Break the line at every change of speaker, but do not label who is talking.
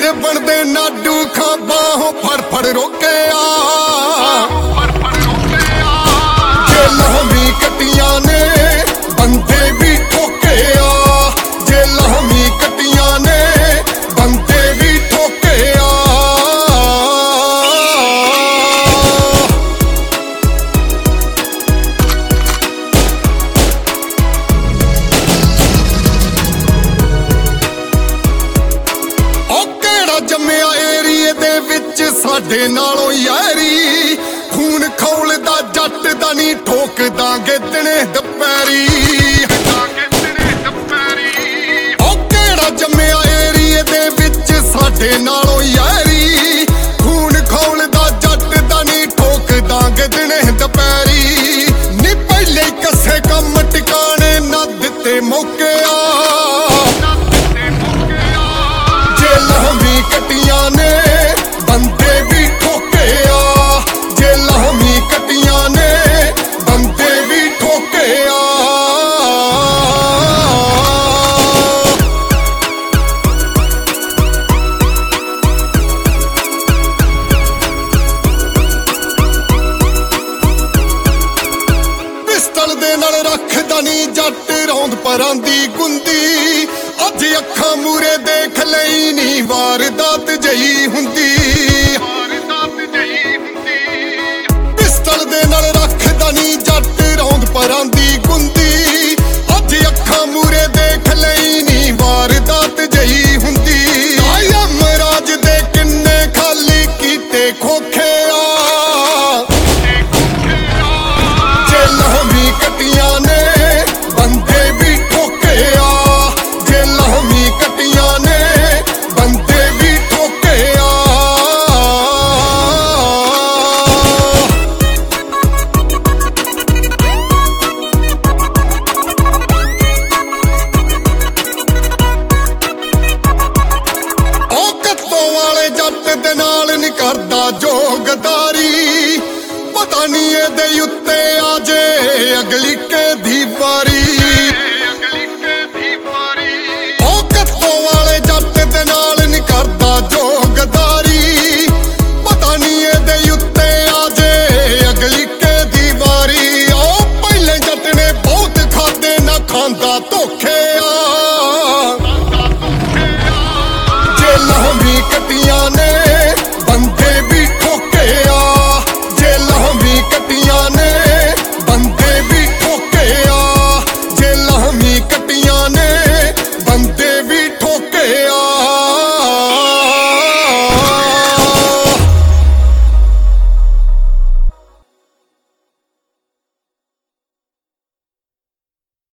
ਬਣਦੇ ਨਾਡੂ ਖਾਬਾਂ ਫੜ ਫੜ ਰੋਕਿਆ ਜੇਲਾਂ ਵੀ ਕੱਟੀਆਂ ਨੇ ਬੰਦੇ ਵੀ ਠੋਕਿਆ ਜੇਲਾਂ ਵੀ ਕੱਟੀਆਂ ਨੇ ਬੰਦੇ ਵੀ ਠੋਕਿਆ ਜੰਮਿਆ ਏਰੀਏ ਦੇ ਵਿੱਚ ਸਾਡੇ ਨਾਲੋਂ ਯਾਰੀ ਖੂਨ ਖੌਲਦਾ ਜੱਟ ਦਾ ਨਹੀਂ ਠੋਕਦਾਂਗੇ ਦਿਨੇ ਦੁਪਹਿਰੀ ਉਹ ਕਿਹੜਾ ਜੰਮਿਆ ਏਰੀਏ ਦੇ ਵਿੱਚ ਸਾਡੇ ਨਾਲੋਂ ਯਾਰੀ ਖੂਨ ਖੌਲਦਾ ਜੱਟ ਦਾ ਨਹੀਂ ਠੋਕਦਾਂਗੇ ਦਿਨੇ ਦੁਪਹਿਰੀ ਨੀ ਪਹਿਲੇ ਕੱਸੇ ਕੰਮ ਟਿਕਾਣੇ ਨਾ ਦਿੱਤੇ ਮੌਕਿਆ ਜੇਲਾਂ ਵੀ ਕੱਟੀਆਂ ਨੇ ਬੰਦੇ ਵੀ ਠੋਕਿਆ ਜੇਲਾਂ ਵੀ ਕੱਟੀਆਂ ਨੇ ਬੰਦੇ ਵੀ ਠੋਕਿਆ ਪਿਸਤਲ ਦੇ ਨਾਲ ਰੱਖਦਾ ਨੀ ਜੱਟ ਰੌਂਦ ਪਰਾਂ ਦੀ ਗੁੰਦੀ ਅੱਜ ਅੱਖਾਂ ਮੂਰੇ ਦੇਖ ਲਈ ਨੀ ਵਾਰਦਾਤ ਜਈ ਹੁੰਦੀ ਪਿਸਤਲ ਦੇ ਨਾਲ ਰੱਖਦਾ ਨੀ ਜੱਟ ਰੌਂਦ ਪਰਾਂ ਦੀ ਗੁੰਦੀ ਅੱਜ ਅੱਖਾਂ ਮੂਰੇ ਦੇਖ ਲਈ ਨੀ ਵਾਰਦਾਤ ਜਈ ਹੁੰਦੀ ਆਇਆ ਮਹਾਰਾਜ ਦੇ ਕਿੰਨੇ ਖਾਲੀ ਕੀਤੇ ਖੋਖਿਆ ਜੇਲਾਂ ਵੀ ਕੱਟੀਆਂ ਨੇ ਬੰਦੇ ਵੀ ਠੋਕਿਆ ਜੇਲਾਂ ਵੀ ਕੱਟੀਆਂ ਨੇ ਬੰਦੇ ਵੀ ਠੋਕਿਆ ਉਹ ਕੱਤੋਂ ਵਾਲੇ ਜੱਟ ਦੇ ਨਾਲ ਨੀ ਕਰਦਾ ਜੋ ਗਦਾਰੀ ਪਤਾ ਨੀ ਇਹਦੇ ਉੱਤੇ ਆ ਜੇ ਅਗਲੀ